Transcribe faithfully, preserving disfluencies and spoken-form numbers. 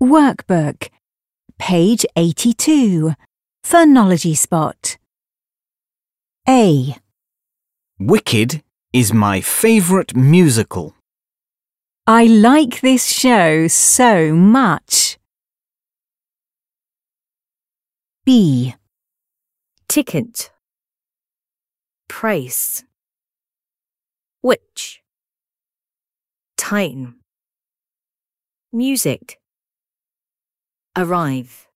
Workbook, page eighty-two, Phonology Spot. A. Wicked is my favourite musical. I like this show so much. B. Ticket, price, which, time, music, arrive.